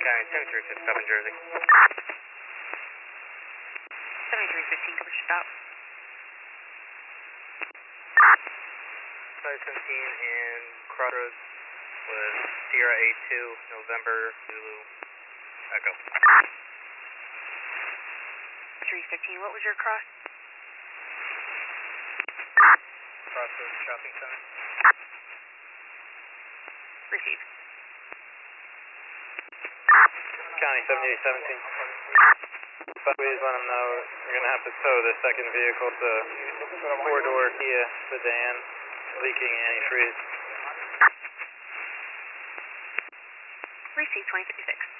County 7357 Jersey. 7315, cover stop. 517 in Crossroads with Sierra 82, November, Zulu, Echo. 315, what was your cross? Crossroads Shopping Center. Receive. County 7817. Please let them know you're going to have to tow the second vehicle. It's a four-door Kia sedan, leaking antifreeze. Receive 2056.